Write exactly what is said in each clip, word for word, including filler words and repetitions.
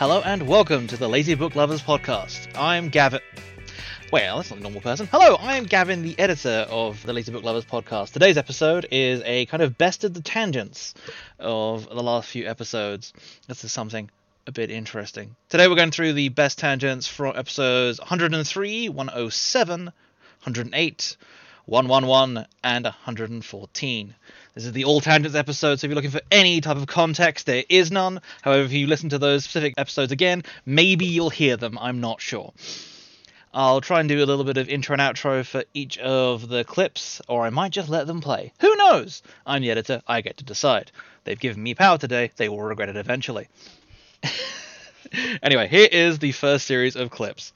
Hello and welcome to the Lazy Book Lovers podcast. I'm Gavin. Well, that's not a normal person. Hello, I'm Gavin, the editor of the Lazy Book Lovers podcast. Today's episode is a kind of best of the tangents of the last few episodes. This is something a bit interesting. Today we're going through the best tangents from episodes one hundred three, one oh seven, one hundred eight, one eleven, and one hundred fourteen. This is the All Tangents episode, so if you're looking for any type of context, there is none. However, if you listen to those specific episodes again, maybe you'll hear them, I'm not sure. I'll try and do a little bit of intro and outro for each of the clips, or I might just let them play. Who knows? I'm the editor, I get to decide. They've given me power today, they will regret it eventually. Anyway, here is the first series of clips.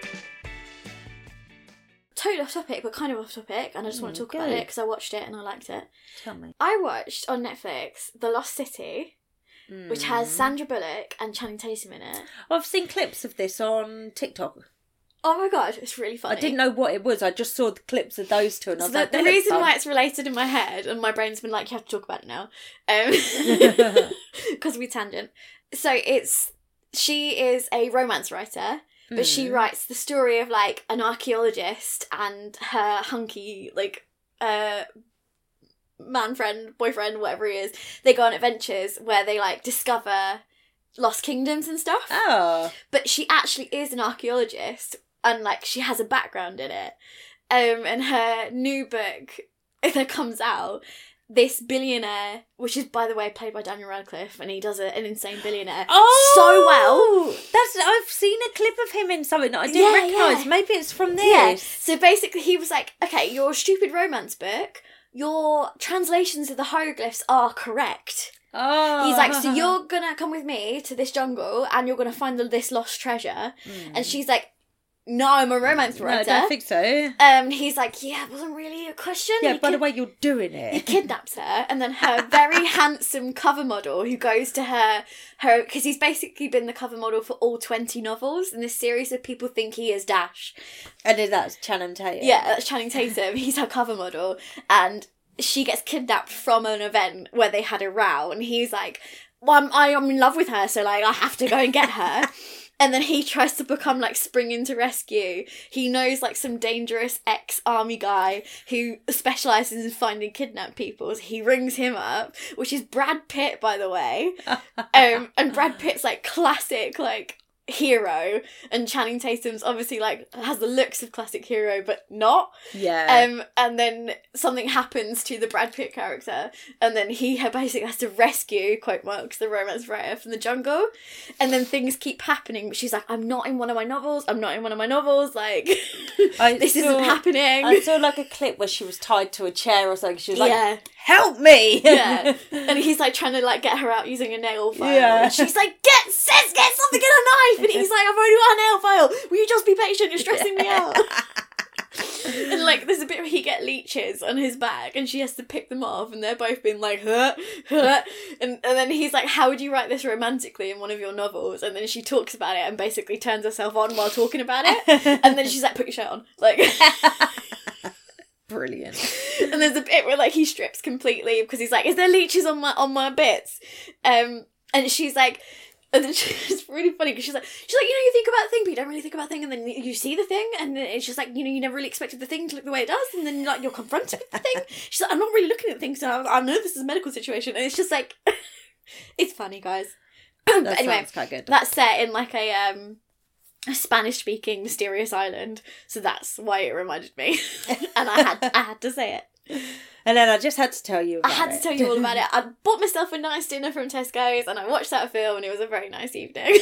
Totally off topic, but kind of off topic, and I just mm, want to talk good. about it because I watched it and I liked it. Tell me. I watched on Netflix The Lost City, mm. which has Sandra Bullock and Channing Tatum in it. I've seen clips of this on TikTok. Oh my god, it's really funny. I didn't know what it was. I just saw the clips of those two, and I was so like, the, the reason fun. why it's related in my head, and my brain's been like, you have to talk about it now, um, because we tangent. So it's she is a romance writer. But mm. she writes the story of, like, an archaeologist and her hunky, like, uh, man friend, boyfriend, whatever he is. They go on adventures where they, like, discover lost kingdoms and stuff. Oh. But she actually is an archaeologist, and, like, she has a background in it. Um, and her new book that comes out, this billionaire, which is, by the way, played by Daniel Radcliffe, and he does a, an insane billionaire oh, so well. That's I've seen a clip of him in something that I didn't yeah, recognise. Yeah. Maybe it's from this. Yeah. So basically he was like, okay, your stupid romance book, your translations of the hieroglyphs are correct. Oh. He's like, so you're going to come with me to this jungle and you're going to find this lost treasure. Mm. And she's like, no, I'm a romance writer. No, I don't think so. Um, he's like, yeah, it wasn't really a question. Yeah, he by kid- the way, you're doing it. He kidnaps her, and then her very handsome cover model who goes to her, her because he's basically been the cover model for all twenty novels in this series, so people think he is Dash. And then that's Channing Tatum. Yeah, that's Channing Tatum. He's her cover model, and she gets kidnapped from an event where they had a row, and he's like, well, I'm, I, I'm in love with her, so, like, I have to go and get her. And then he tries to become, like, spring into rescue. He knows, like, some dangerous ex-army guy who specialises in finding kidnapped people. So he rings him up, which is Brad Pitt, by the way. um, and Brad Pitt's, like, classic, like, hero. And Channing Tatum's obviously, like, has the looks of classic hero, but not. Yeah. Um, and then something happens to the Brad Pitt character. And then he basically has to rescue, quote marks, the romance writer from the jungle. And then things keep happening. But she's like, I'm not in one of my novels. I'm not in one of my novels. Like, I this saw, isn't happening. I saw, like, a clip where she was tied to a chair or something. She was like, yeah. help me! Yeah. And he's, like, trying to, like, get her out using a nail file. Yeah. And she's like, get, sis, get something in a knife! And he's like, I've already got a nail file. Will you just be patient? You're stressing me out. And, like, there's a bit where he get leeches on his back and she has to pick them off and they're both being like, huh, huh. And, and then he's like, how would you write this romantically in one of your novels? And then she talks about it and basically turns herself on while talking about it. And then she's like, put your shirt on. Like... Brilliant. And there's a bit where, like, he strips completely because he's like, is there leeches on my on my bits? Um, and she's like... And then she, it's really funny because she's like, she's like, you know, you think about a thing, but you don't really think about a thing, and then you see the thing, and then it's just like, you know, you never really expected the thing to look the way it does, and then, like, you're confronted with the thing. She's like, I'm not really looking at things, so I, I know this is a medical situation, and it's just like, it's funny, guys. That but anyway, sounds quite good. That's set in, like, a, um, a Spanish-speaking mysterious island, so that's why it reminded me, and I had, I had to say it. And then I just had to tell you about it. I had it. to tell you all about it. I bought myself a nice dinner from Tesco's and I watched that film and it was a very nice evening.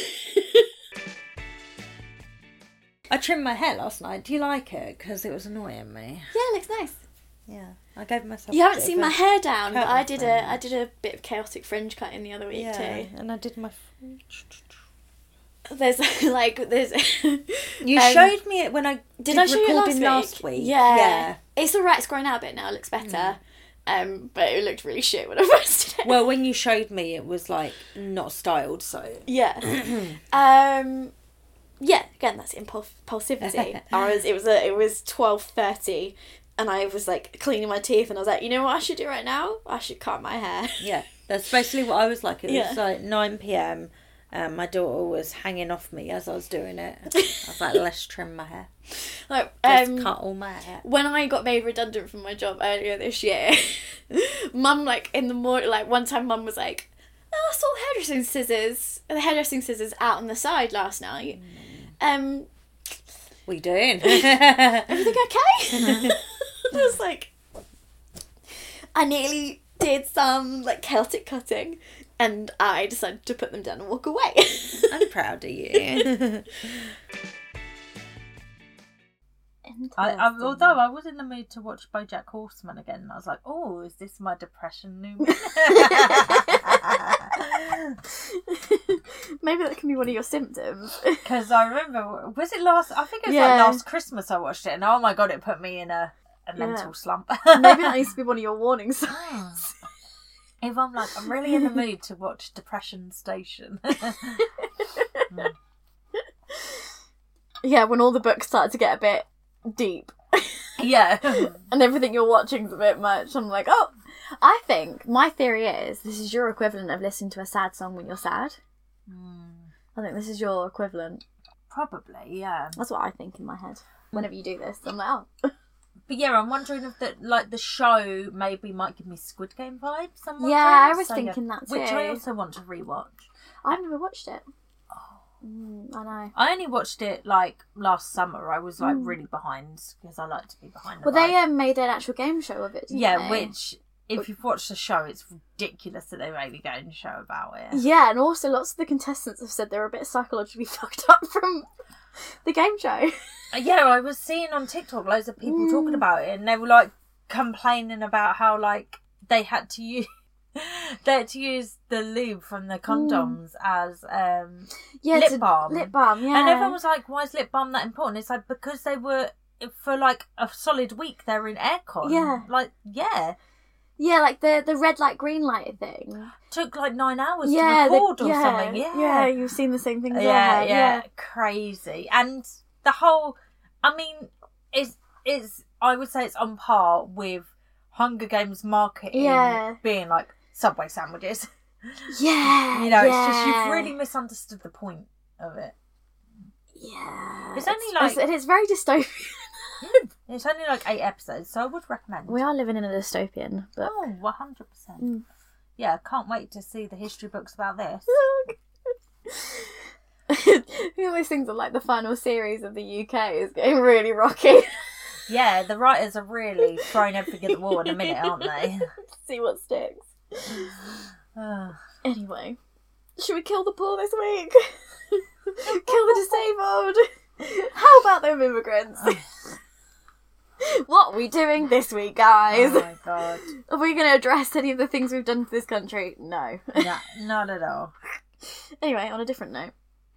I trimmed my hair last night. Do you like it? Because it was annoying me. Yeah, it looks nice. Yeah, I gave myself. You haven't seen my hair down, but I did fringe. a I did a bit of chaotic fringe cutting the other week yeah, too. And I did my fringe. There's like there's. You um, showed me it when I did, did I show you it last week? last week. Yeah, yeah. It's alright. It's growing out a bit now. It looks better. Mm. Um, but it looked really shit when I first did it. Well, when you showed me, it was like not styled. So yeah. um. Yeah. Again, that's impulse impulsivity. I was. It was a. It was twelve thirty. And I was, like, cleaning my teeth, and I was like, you know what I should do right now? I should cut my hair. Yeah, that's basically what I was like. It yeah. was, like, nine p.m, Um, my daughter was hanging off me as I was doing it. I was like, let's trim my hair. Like, Let's um, cut all my hair. when I got made redundant from my job earlier this year, Mum, like, in the morning, like, one time Mum was like, oh, I saw hairdressing scissors, the hairdressing scissors out on the side last night. Um, What are you doing? everything okay? I was like, I nearly did some, like, Celtic cutting, and I decided to put them down and walk away. I'm proud of you. I, I, although I was in the mood to watch BoJack Horseman again, and I was like, "Oh, is this my depression new?" Maybe that can be one of your symptoms. Because I remember, was it last? I think it was Yeah. like last Christmas I watched it, and oh my god, it put me in a, a Yeah. mental slump. Maybe that needs to be one of your warning signs. If I'm like, I'm really in the mood to watch Depression Station. Yeah, when all the books start to get a bit deep Yeah. and everything you're watching's a bit much, I'm like, oh, I think my theory is this is your equivalent of listening to a sad song when you're sad. Mm, I think this is your equivalent. probably, yeah. That's what I think in my head. Whenever you do this, I'm like, oh. But yeah, I'm wondering if the like the show maybe might give me Squid Game vibes. I'm Yeah, I wondering. was So, thinking yeah. that Which I too. also want to rewatch. I've never watched it. Mm, I know. I only watched it like last summer. I was like Mm. really behind because I like to be behind. The Well, they vibe. um, made an actual game show of it, didn't yeah, they? which if you've watched the show, it's ridiculous that they made a game show about it. Yeah, and also lots of the contestants have said they're a bit psychologically fucked up from the game show. Yeah, I was seeing on TikTok loads of people Mm. talking about it, and they were like complaining about how like they had to use they had to use the lube from the condoms as um Yeah, lip to- balm. Lip balm, yeah. And everyone was like, "Why is lip balm that important?" It's like because they were for like a solid week. They were in aircon. Yeah. like yeah, Yeah, like the the red light, green light thing. took like nine hours Yeah, to the- record or yeah, something. Yeah, yeah, you've seen the same things. yeah, I have, yeah, crazy. And the whole, I mean, is is I would say it's on par with Hunger Games marketing Yeah. being like Subway sandwiches. yeah. You know, yeah. it's just you've really misunderstood the point of it. Yeah. It's only like- it's, and it's very dystopian. It's only like eight episodes, so I would recommend. We are living in a dystopian, but Oh, one hundred percent. Mm. Yeah, can't wait to see the history books about this. you know those things are like the final series of the U K is getting really rocky. Yeah, the writers are really throwing everything at the wall in a minute, aren't they? See what sticks. Ugh. Anyway, should we kill the poor this week? Kill the disabled? How about them immigrants? What are we doing this week, guys? Oh my god. Are we going to address any of the things we've done for this country? No. No, not at all. Anyway, on a different note.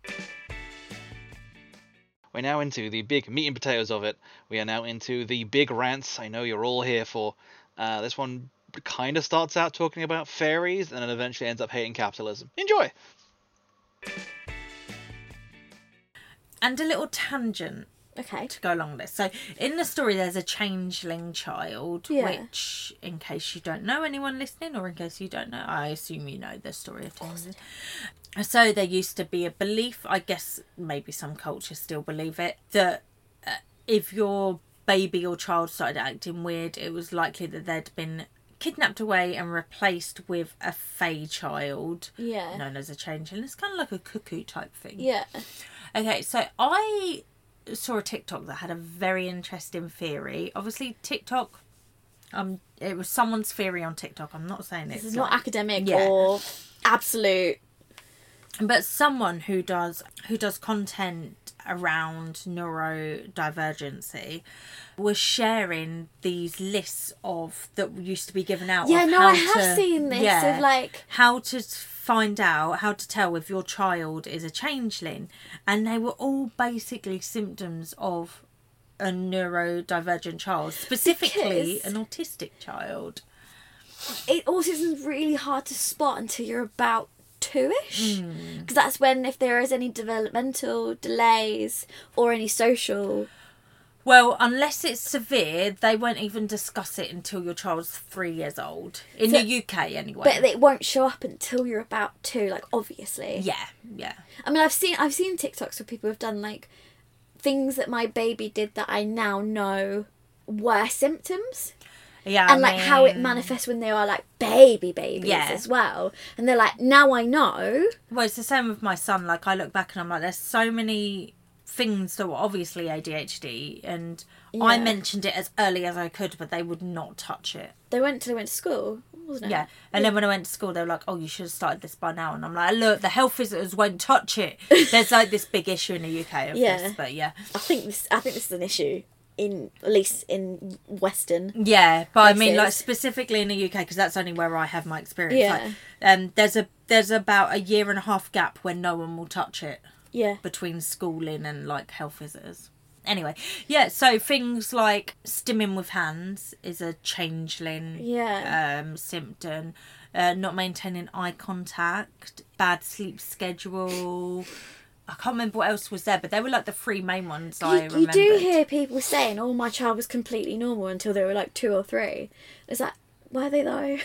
We're now into the big meat and potatoes of it. We are now into the big rants I know you're all here for. Uh, this one kind of starts out talking about fairies and then eventually ends up hating capitalism. Enjoy! And a little tangent Okay. to go along with this. So, in the story, there's a changeling child, Yeah. which, in case you don't know, anyone listening, or in case you don't know, I assume you know the story of changeling. So, there used to be a belief, I guess maybe some cultures still believe it, that uh, if your baby or child started acting weird, it was likely that they'd been kidnapped away and replaced with a fey child, Yeah. known as a changeling. It's kind of like a cuckoo type thing. Yeah. Okay, so I saw a TikTok that had a very interesting theory. Obviously, TikTok, um, it was someone's theory on TikTok. I'm not saying This it's is not like- academic Yeah. or absolute. but someone who does who does content around neurodivergency was sharing these lists of that used to be given out. Yeah, of no, how I have to- seen this yeah, of like. how to find out, how to tell if your child is a changeling, and they were all basically symptoms of a neurodivergent child, specifically Because- an autistic child. It autism's really hard to spot until you're about two-ish. Hmm. Because that's when, if there is any developmental delays or any social Well, unless it's severe, they won't even discuss it until your child's three years old. In So- the U K, anyway. But it won't show up until you're about two, like, obviously. yeah, yeah. I mean, I've seen I've seen TikToks where people have done, like, things that my baby did that I now know were symptoms. Yeah, And, I like, how it mean- manifests when they are, like, baby babies Yeah. as well. And they're like, now I know. Well, it's the same with my son. Like, I look back and I'm like, there's so many things that were obviously A D H D, and I Yeah. mentioned it as early as I could, but they would not touch it. They went till they went to school, wasn't it? Yeah. And then when I went to school, they were like, oh, you should have started this by now. And I'm like, look, the health visitors won't touch it. There's like this big issue in the U K of Yeah. this, but yeah. I think this I think this is an issue in at least in Western. Yeah, but I mean, like, places. specifically in the U K, because that's only where I have my experience. Yeah. Like, um, there's a there's about a year and a half gap when no one will touch it Yeah. between schooling and like health visitors. Anyway, yeah. So things like stimming with hands is a changeling Yeah. um, symptom. Uh, not maintaining eye contact, bad sleep schedule. I can't remember what else was there, but they were like the three main ones I You, you remembered. do hear people saying, "Oh, my child was completely normal until they were like two or three." Is that were they though?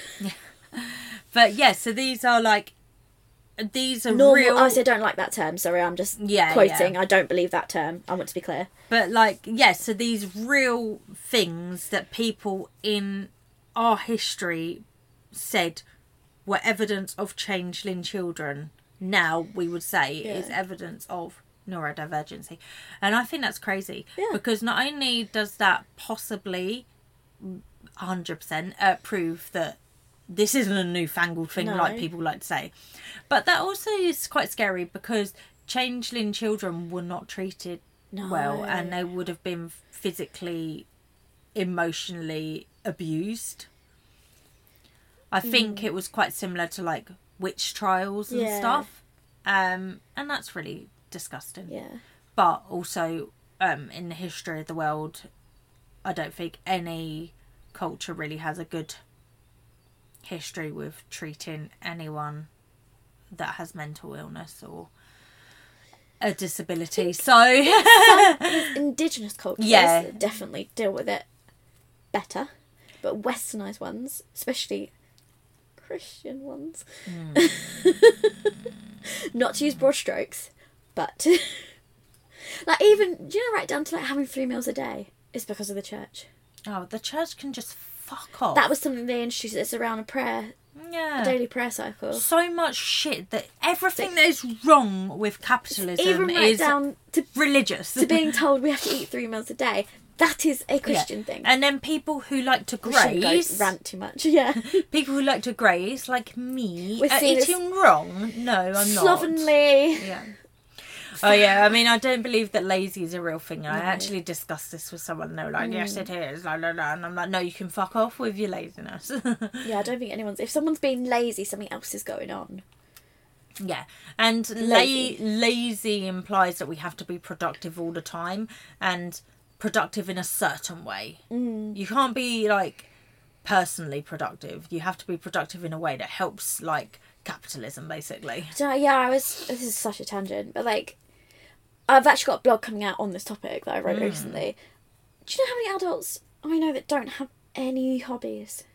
But yeah, so these are like these are Normal. real. I also don't like that term. Sorry, I'm just Yeah, quoting. yeah. I don't believe that term. I want to be clear. But like, yeah, so these real things that people in our history said were evidence of changeling children, now we would say is Yeah. evidence of neurodivergency. And I think that's crazy. Yeah. Because not only does that possibly one hundred percent uh, prove that this isn't a newfangled thing No. like people like to say, but that also is quite scary because changeling children were not treated No. well, and they would have been physically, emotionally abused. I think Mm. it was quite similar to like witch trials and Yeah. stuff, um, and that's really disgusting. Yeah. But also, um, in the history of the world, I don't think any culture really has a good history with treating anyone that has mental illness or a disability. So Indigenous cultures Yeah. definitely deal with it better, but Westernized ones, especially Christian ones, Hmm. not to use broad strokes, but like even do you know right down to like having three meals a day is because of the church. oh, the church can just fuck off. That was something they introduced. It's around a prayer, yeah. a daily prayer cycle. So much shit that everything that is wrong with capitalism Even right is down to religious. to being told we have to eat three meals a day. That is a Christian Yeah. thing. And then people who like to We shouldn't go graze, rant too much. Yeah. people who like to graze, like me, We're are seen as eating wrong. No, I'm not. Slovenly. Yeah. Oh yeah, I mean, I don't believe that lazy is a real thing. I actually discussed this with someone. And they were like, "Yes, it is." La, la, la. And I'm like, "No, you can fuck off with your laziness." Yeah, I don't think anyone's. If someone's being lazy, something else is going on. Yeah, and Lazy. lazy. lazy implies that we have to be productive all the time and productive in a certain way. Mm. You can't be like personally productive. You have to be productive in a way that helps, like capitalism, basically. So yeah, I was. This is such a tangent, but like, I've actually got a blog coming out on this topic that I wrote recently. Do you know how many adults I know that don't have any hobbies?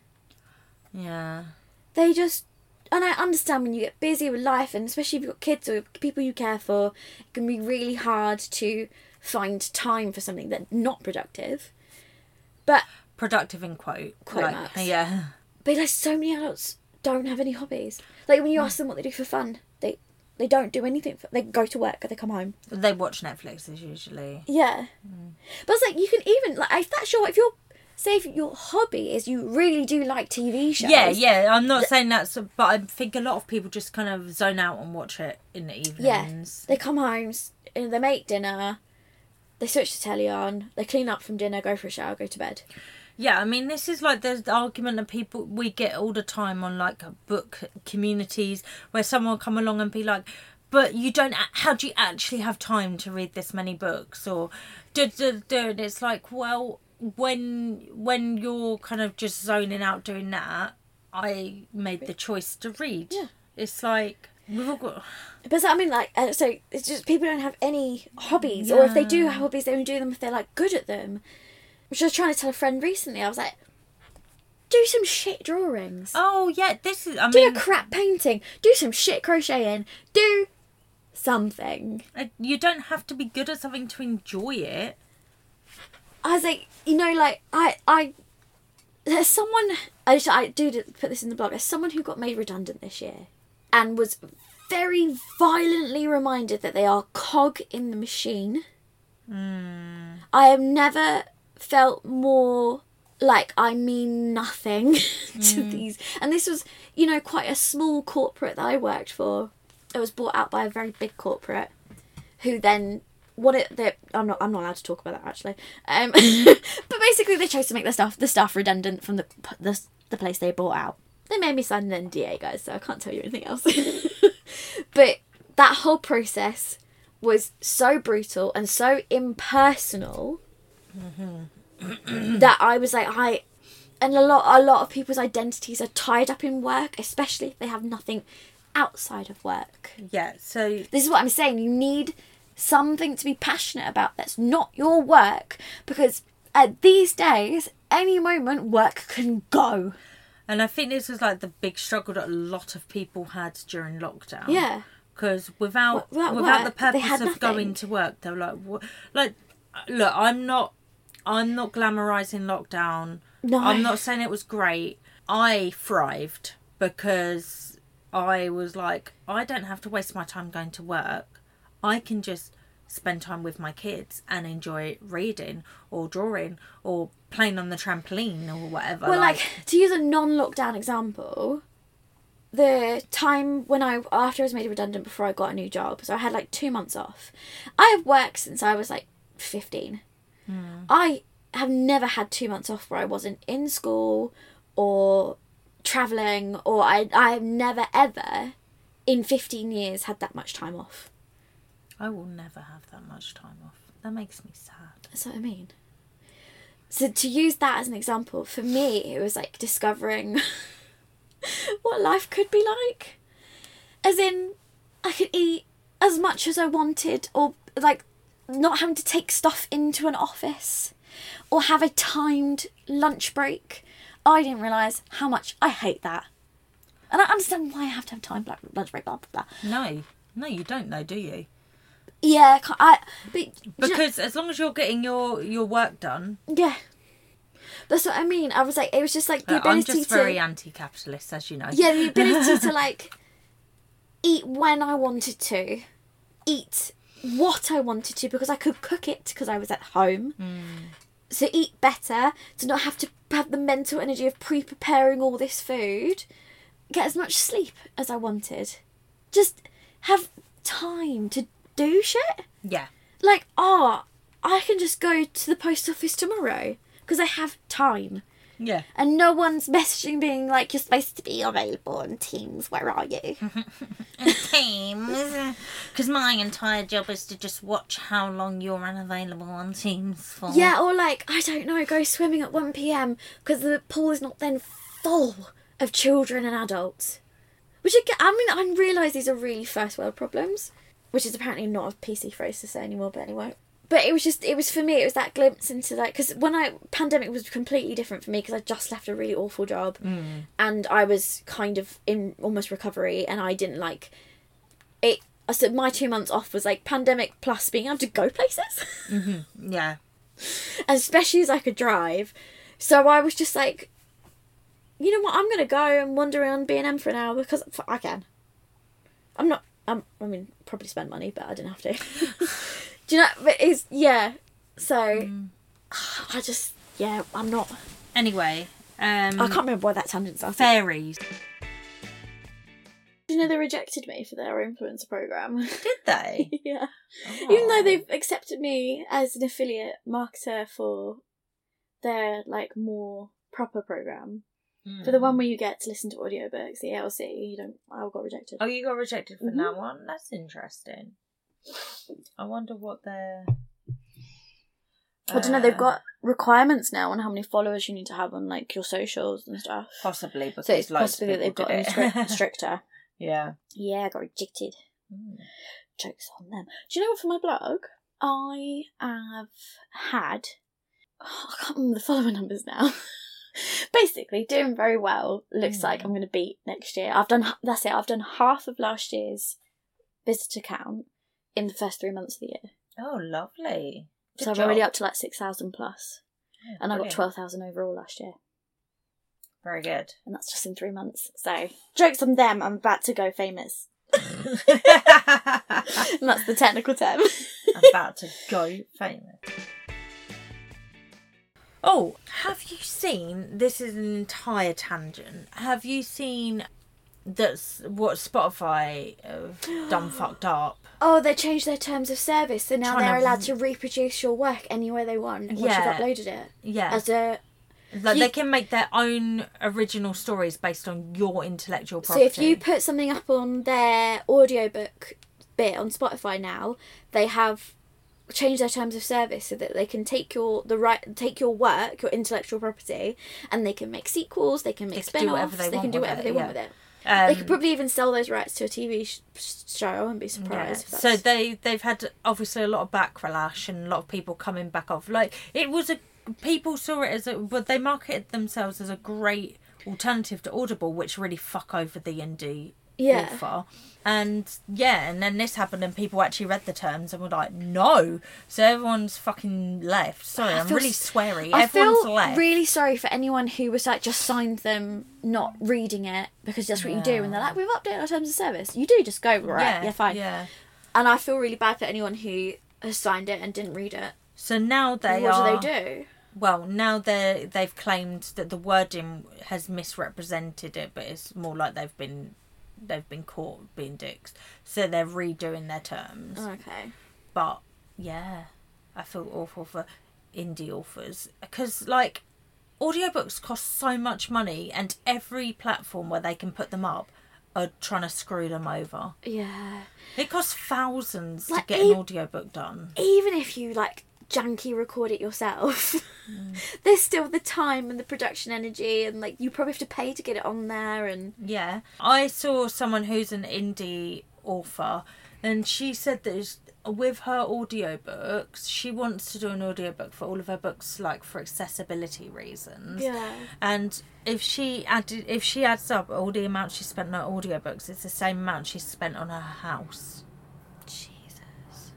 Yeah. They just. And I understand when you get busy with life, and especially if you've got kids or people you care for, it can be really hard to find time for something that's not productive. But Productive in quote. Quote like, marks. Yeah. but like so many adults don't have any hobbies. Like when you ask them what they do for fun, they they don't do anything. For, they go to work or they come home. They watch Netflix is usually. Yeah, but it's like you can even like if that's your if your say if your hobby is you really do like T V shows. Yeah, yeah. I'm not saying that's, but I think a lot of people just kind of zone out and watch it in the Yeah, evenings. they come home, s- and they make dinner, they switch the telly on, they clean up from dinner, go for a shower, go to bed. Yeah, I mean, this is like the argument that people we get all the time on like book communities where someone will come along and be like, but you don't, a- how do you actually have time to read this many books? Or, duh, duh, duh. And it's like, well, when when you're kind of just zoning out doing that, I made the choice to read. Yeah. It's like, We've all got... But so, I mean, like, uh, so it's just people don't have any hobbies, or if they do have hobbies, they only do them if they're like good at them. Which I was trying to tell a friend recently. I was like, do some shit drawings. Oh yeah, this is. I do mean, a crap painting. Do some shit crocheting. Do something. You don't have to be good at something to enjoy it. I was like, you know, like I, I, there's someone. I just, I do put this in the blog. There's someone who got made redundant this year, and was very violently reminded that they are cog in the machine. Mm. I have never felt more like I mean nothing to Mm. these. And this was, you know, quite a small corporate that I worked for. It was bought out by a very big corporate, who then what it. They, I'm not. I'm not allowed to talk about that actually. Um, but basically, they chose to make the staff the staff redundant from the the the place they bought out. They made me sign an N D A, guys, so I can't tell you anything else. But that whole process was so brutal and so impersonal. Mm-hmm. That I was like, I, and a lot, a lot of people's identities are tied up in work, especially if they have nothing outside of work. Yeah, so this is what I'm saying. You need something to be passionate about that's not your work, because at these days, any moment work can go. And I think this was like the big struggle that a lot of people had during lockdown. Yeah. Because without Without without work, the purpose they had of nothing. going to work, they were like, what? Like, look, I'm not, I'm not glamorizing lockdown. No. I'm not saying it was great. I thrived because I was like, I don't have to waste my time going to work. I can just spend time with my kids and enjoy reading or drawing or playing on the trampoline or whatever. Well, like, like to use a non-lockdown example, the time when I, after I was made redundant before I got a new job, so I had like two months off. I have worked since I was like fifteen. Mm. I have never had two months off where I wasn't in school or travelling, or I, I have never ever in fifteen years had that much time off. I will never have that much time off. That makes me sad. That's what I mean. So to use that as an example, for me, it was like discovering what life could be like. As in, I could eat as much as I wanted, or like not having to take stuff into an office, or have a timed lunch break. I didn't realise how much I hate that. And I understand why I have to have timed lunch break, blah, blah, blah. No, no, you don't know, do you? Yeah, I. But, because you know, as long as you're getting your, your work done. Yeah. That's what I mean. I was like, it was just like the uh, ability to... I'm just very to, anti-capitalist, as you know. Yeah, the ability to like eat when I wanted to, eat what I wanted to, because I could cook it because I was at home. Mm. So eat better, to not have to have the mental energy of pre-preparing all this food, get as much sleep as I wanted, just have time to do shit. Yeah. Like, oh, I can just go to the post office tomorrow because I have time. Yeah. And no one's messaging being like, you're supposed to be available on Teams, where are you? Teams. Because my entire job is to just watch how long you're unavailable on Teams for. Yeah, or like, I don't know, go swimming at one p.m. because the pool is not then full of children and adults. Which, again, I mean, I realise these are really first world problems, which is apparently not a P C phrase to say anymore, but anyway. But it was just, it was for me, it was that glimpse into like, because when I, pandemic was completely different for me because I just left a really awful job mm. and I was kind of in almost recovery and I didn't like, it, I said my two months off was like pandemic plus being able to go places. Mm-hmm. Yeah. And especially as I could drive. So I was just like, you know what, I'm going to go and wander around B and M for an hour because I can. I'm not, I'm, I mean, probably spend money, but I didn't have to. Do you know, but it's, yeah, so, mm. I just, yeah, I'm not. Anyway. Um, I can't remember why that tangent started. Fairies. Do you know they rejected me for their influencer programme? Did they? Yeah. Oh. Even though they've accepted me as an affiliate marketer for their, like, more proper programme. Mm. For the one where you get to listen to audiobooks, the A L C, you don't, I got rejected. Oh, you got rejected for mm-hmm. that one? That's interesting. I wonder what their... Uh, I don't know, they've got requirements now on how many followers you need to have on, like, your socials and stuff. Possibly, because so it's loads possibly that they've got them stri- stricter. Yeah. Yeah, I got rejected. Mm. Jokes on them. Do you know what, for my blog, I have had... Oh, I can't remember the follower numbers now. Basically, doing very well. Looks Mm. like I'm going to beat next year. I've done... That's it. I've done half of last year's visitor count in the first three months of the year. Oh, lovely. Good so I'm job. already up to like six thousand plus. Yeah, And I got brilliant. twelve thousand overall last year. Very good. And that's just in three months. So, jokes on them, I'm about to go famous. I'm And that's the technical term. about to go famous. Oh, have you seen, this is an entire tangent, have you seen that's what Spotify have done fucked up? Oh, they changed their terms of service, so now Trying they're to- allowed to reproduce your work any way they want once Yeah. you've uploaded it. Yeah. As a Like you- they can make their own original stories based on your intellectual so property. if you put something up on their audiobook bit on Spotify now, they have changed their terms of service so that they can take your the right take your work, your intellectual property, and they can make sequels, they can make They can do whatever spin-offs, they they, can want do with whatever it, they want yeah. with it. um, They could probably even sell those rights to a T V sh- show. I wouldn't be yeah. surprised. If that's... So they they've had obviously a lot of backlash and a lot of people coming back off. Like it was a people saw it as a, but they marketed themselves as a great alternative to Audible, which really fuck over the indie Yeah. author. And yeah, and then this happened and people actually read the terms and were like, no. So everyone's fucking left. Sorry, I I'm feel really s- sweary. I Everyone's feel left. really sorry for anyone who was like just signed them not reading it because that's what you do, and they're like, we've updated our terms of service. You do just go right, yeah, yeah, fine. Yeah. And I feel really bad for anyone who has signed it and didn't read it. So now they what are. do they do? Well, now they they've claimed that the wording has misrepresented it, but it's more like they've been they've been caught being dicks. So they're redoing their terms. Okay. But yeah, I feel awful for indie authors because like audiobooks cost so much money, and every platform where they can put them up are trying to screw them over. Yeah. It costs thousands Like, to get e- an audiobook done. Even if you like janky record it yourself, Mm. there's still the time and the production energy, and like you probably have to pay to get it on there. And Yeah. I saw someone who's an indie author, and she said that is- with her audiobooks, she wants to do an audiobook for all of her books, like for accessibility reasons. yeah. And if she added, if she adds up all the amount she spent on her audiobooks, it's the same amount she spent on her house, Jesus.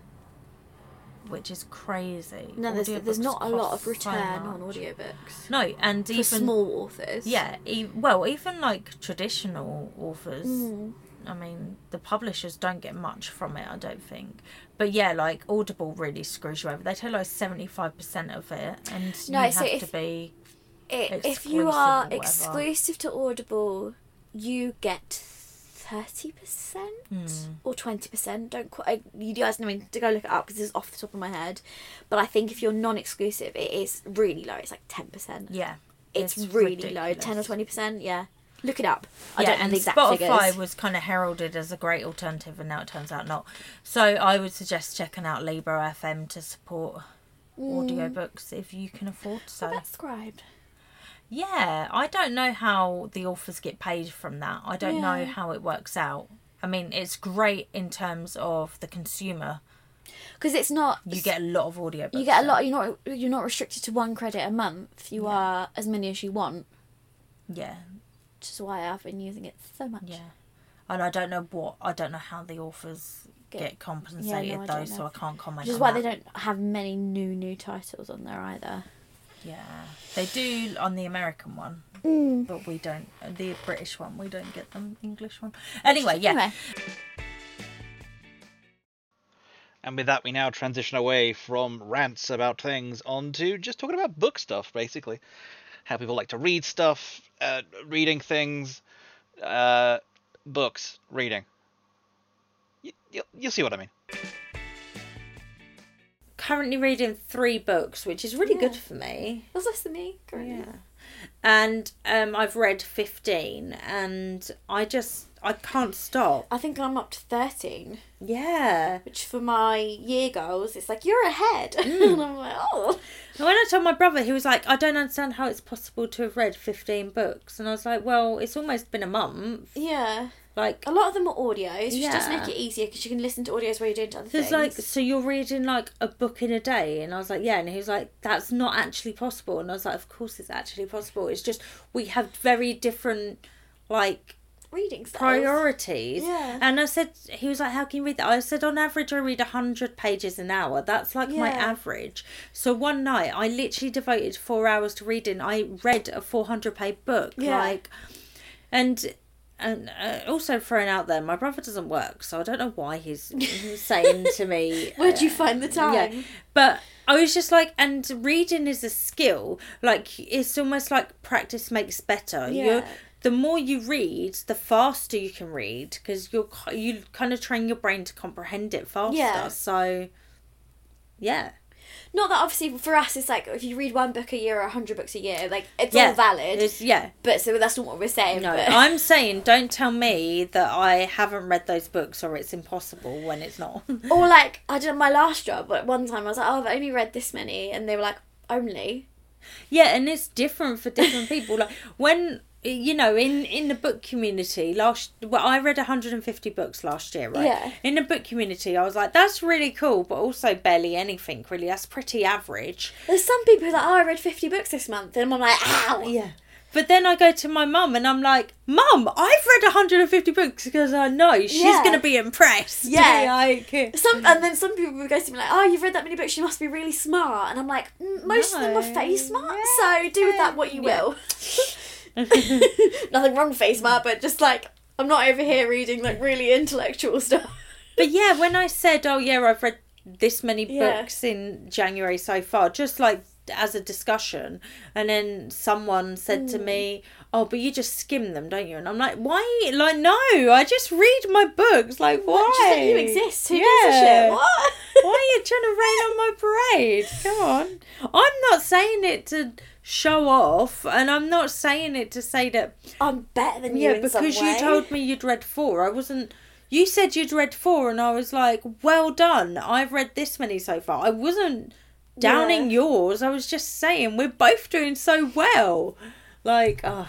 which is crazy. No, there's there's Audiobooks not a lot cost of return so on much. audiobooks. No, and For even small authors. yeah, e- well, even like traditional authors. Mm. I mean, the publishers don't get much from it, I don't think. But yeah, like Audible really screws you over. They take like seventy-five percent of it, and No, you so have if- to be. It, if Exclusive you or are whatever. exclusive to Audible, you get thirty percent Hmm. or twenty percent. Don't quite. You guys know me to go look it up because this is off the top of my head. But I think if you're non-exclusive, it is really low. It's like ten percent. Yeah, It's, it's really ridiculous. low, ten or twenty percent. Yeah, look it up. I yeah, don't know and the exact Spotify figures. was kind of heralded as a great alternative, and now it turns out not. So I would suggest checking out Libro F M to support Mm. audiobooks if you can afford so. Well, that's scribed. Yeah, I don't know how the authors get paid from that. I don't know Yeah. how it works out. I mean, it's great in terms of the consumer. Because it's not. You get a lot of audiobooks. You get a so- lot. You're not. You're not restricted to one credit a month. You Yeah. are as many as you want, Yeah, which is why I've been using it so much. yeah. And I don't know what, I don't know how the authors Get- get compensated Yeah, no, I though, don't so know. I can't comment Which is on why that. they don't have many new new titles on there either. Yeah, they do on the American one, Mm. but we don't. The British one, we don't get them English one. Anyway, yeah. Anyway, And with that, we now transition away from rants about things onto just talking about book stuff, basically. How people like to read stuff, uh, reading things, uh, books, reading. You, you'll, you'll see what I mean. Currently reading three books, which is really Yeah. good for me. that's less than me. Currently. Yeah. And um, I've read fifteen, and I just, I can't stop. I think I'm up to thirteen, Yeah. which for my year goals, it's like, you're ahead. Mm. And I'm like, oh. And when I told my brother, he was like, I don't understand how it's possible to have read fifteen books. And I was like, well, it's almost been a month. Yeah. Like, A lot of them are audios, which Yeah. does make it easier because you can listen to audios while you're doing other there's things. like, so you're reading like a book in a day, and I was like, yeah, and he was like, that's not actually possible, and I was like, of course it's actually possible. It's just we have very different like reading styles. priorities. Yeah. And I said, he was like, how can you read that? I said, on average, I read one hundred pages an hour. That's like my Yeah. average. So one night, I literally devoted four hours to reading. I read a four hundred page book. Yeah. Like, and and uh, also thrown out there, my brother doesn't work, so I don't know why he's, he's saying to me. Where'd you uh, find the time? Yeah. But I was just like, and reading is a skill. Like, it's almost like practice makes better. Yeah. You're, the more you read, the faster you can read, because you're you kind of train your brain to comprehend it faster. Yeah. So, yeah. Not that obviously for us it's like if you read one book a year or a hundred books a year, like it's Yeah. all valid. It's, yeah. But so that's not what we're saying. No, but... I'm saying don't tell me that I haven't read those books or it's impossible when it's not. Or like I did my last job. At one time I was like, oh, I've only read this many, and they were like, only. Yeah, and it's different for different people. Like when, you know, in, in the book community last, well, I read one hundred fifty books last year, right? Yeah. In the book community, I was like, that's really cool, but also barely anything really. That's pretty average. There's some people who are like, oh, I read fifty books this month, and I'm like, ow. Yeah. But then I go to my mum and I'm like, Mum, I've read one hundred fifty books because I know she's Yeah. going to be impressed. Yeah. Like, Some and then some people would go to me like, oh, you've read that many books, you must be really smart, and I'm like, mm, most of them are No. face smart, Yeah. so do with that what you Yeah. will. Nothing wrong with face smart, but just like I'm not over here reading like really intellectual stuff. But yeah, when I said, oh yeah, I've read this many Yeah. books in January so far, just like as a discussion, and then someone said to me, oh, but you just skim them, don't you? And I'm like, why? Like, no, I just read my books. Like, why? Just that you exist. Who Yeah. gives a shit? What? Why are you trying to rain on my parade? Come on. I'm not saying it to show off, and I'm not saying it to say that, I'm better than you yeah, in some because you way. told me you'd read four. I wasn't. You said you'd read four, and I was like, well done. I've read this many so far. I wasn't downing Yeah. yours. I was just saying we're both doing so well. Like, oh.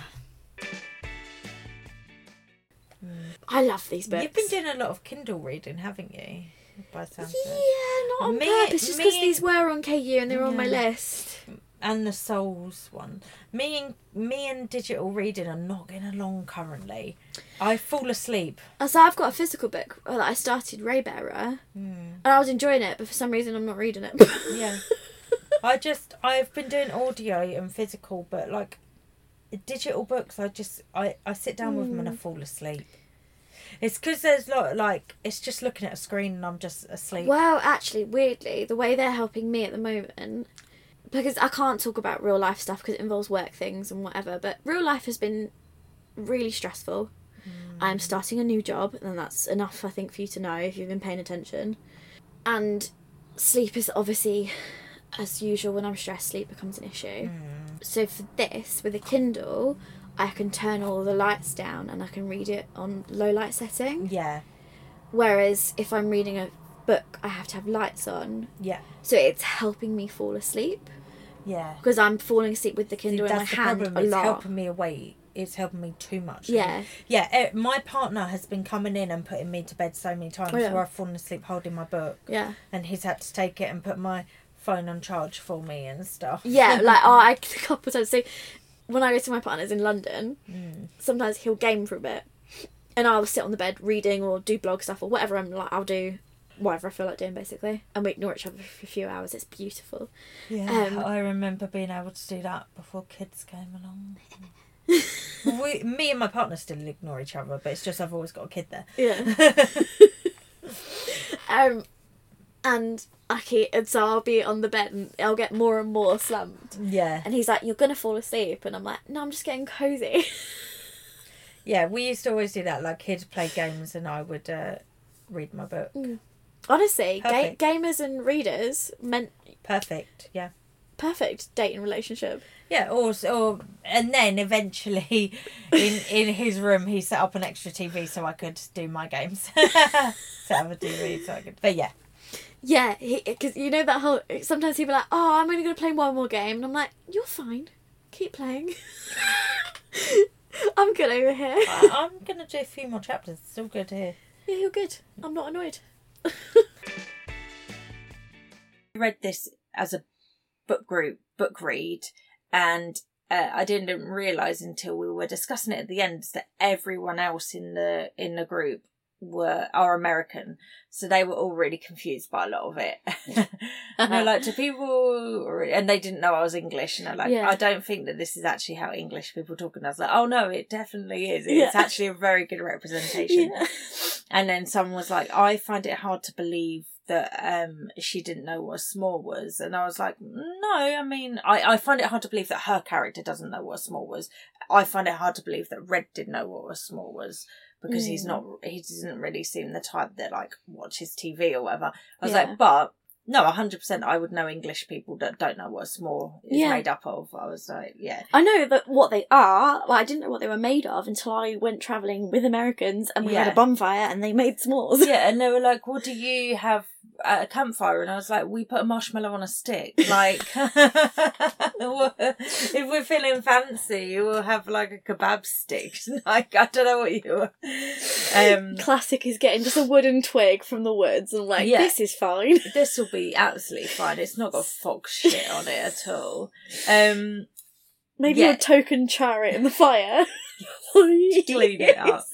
I love these books. You've been doing a lot of Kindle reading, haven't you? By the sounds of it. Yeah, not on Me- purpose, just me because and- these were on K U and they were on my Yeah. list. And the Souls one. Me and me and digital reading are not getting along currently. I fall asleep. And so I've got a physical book that I started, Raybearer, Hmm. and I was enjoying it, but for some reason I'm not reading it. Yeah. I just I've been doing audio and physical, but like digital books, I just I, I sit down with them and I fall asleep. It's because there's lot like it's just looking at a screen and I'm just asleep. Well, actually, weirdly, the way they're helping me at the moment, because I can't talk about real life stuff because it involves work things and whatever, but real life has been really stressful. I'm starting a new job, and that's enough, I think, for you to know if you've been paying attention. And sleep is obviously, as usual, when I'm stressed, sleep becomes an issue. So for this, with a Kindle, I can turn all the lights down and I can read it on low light setting. Yeah, Whereas if I'm reading a book, I have to have lights on. yeah, So it's helping me fall asleep yeah. because I'm falling asleep with the See, Kindle in my that's the hand problem. a It's lot. helping me away. It's helping me too much. Yeah. Yeah, eh, my partner has been coming in and putting me to bed so many times Oh, yeah. where I've fallen asleep holding my book. Yeah. And he's had to take it and put my phone on charge for me and stuff. Yeah, like oh, I a couple of times. So when I go to my partner's in London, Mm. sometimes he'll game for a bit, and I'll sit on the bed reading or do blog stuff or whatever. I'm like, I'll do whatever I feel like doing basically, and we ignore each other for a few hours. It's beautiful. Yeah, Um, I remember being able to do that before kids came along. we, me and my partner still ignore each other, but it's just I've always got a kid there. Yeah. um, and I keep, and so I'll be on the bed and I'll get more and more slumped. Yeah. And he's like, "You're gonna fall asleep," and I'm like, "No, I'm just getting cozy." Yeah, we used to always do that. Like, he'd play games and I would uh, read my book. Honestly, ga- Perfect. gamers and readers meant Perfect, yeah. perfect dating relationship. Yeah, or, or and then eventually in in his room he set up an extra T V so I could do my games. Set up a T V so I could. But yeah, Yeah, because you know that whole. Sometimes he'll be like, "Oh, I'm only gonna play one more game," and I'm like, "You're fine, keep playing." I'm good over here. I, I'm going to do a few more chapters. It's all good here. Yeah, you're good. I'm not annoyed. I read this as a book group, book read, and uh, I didn't realise until we were discussing it at the end that everyone else in the in the group were are American, so they were all really confused by a lot of it. And they're like, to people, and they didn't know I was English, and they're like, Yeah. I don't think that this is actually how English people talk. And I was like, oh no, it definitely is. It's Yeah. actually a very good representation. Yeah. And then someone was like, I find it hard to believe that um she didn't know what a small was. And I was like, no, I mean, I, I find it hard to believe that her character doesn't know what a small was. I find it hard to believe that Red didn't know what a small was, because mm. he's not, he doesn't really seem the type that like watches T V or whatever. I was Yeah. like, but no, one hundred percent I would know English people that don't know what a small is Yeah. made up of. I was like, yeah. I know that what they are, but I didn't know what they were made of until I went travelling with Americans and we Yeah. had a bonfire and they made s'mores. Yeah, and they were like, what do you have at a campfire? And I was like, we put a marshmallow on a stick. Like, if we're feeling fancy, we'll have like a kebab stick. Like, I don't know what you were. Um, Classic is getting just a wooden twig from the woods and like, Yeah. this is fine. this will be absolutely fine. It's not got fox shit on it at all. Um, Maybe Yeah. you'll token char it in the fire. clean it up.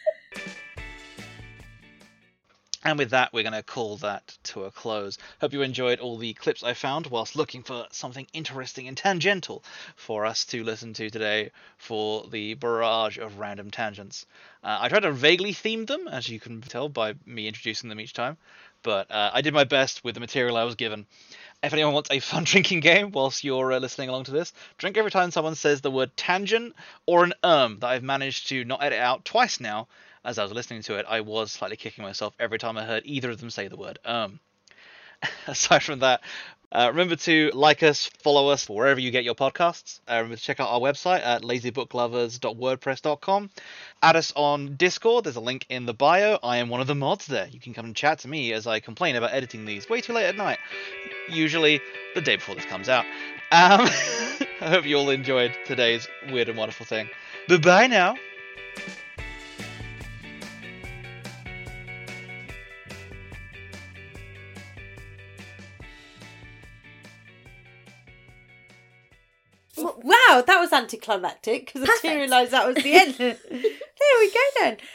And with that, we're going to call that to a close. Hope you enjoyed all the clips I found whilst looking for something interesting and tangential for us to listen to today for the barrage of random tangents. Uh, I tried to vaguely theme them, as you can tell by me introducing them each time, but uh, I did my best with the material I was given. If anyone wants a fun drinking game whilst you're uh, listening along to this, drink every time someone says the word tangent or an um that I've managed to not edit out twice now. As I was listening to it, I was slightly kicking myself every time I heard either of them say the word um. Aside from that, uh, remember to like us, follow us wherever you get your podcasts. Uh, remember to check out our website at lazy book lovers dot wordpress dot com. Add us on Discord. There's a link in the bio. I am one of the mods there. You can come and chat to me as I complain about editing these way too late at night. Usually the day before this comes out. Um, I hope you all enjoyed today's weird and wonderful thing. Bye-bye now. Wow, that was anticlimactic because I Perfect. didn't realise that was the end. There we go then.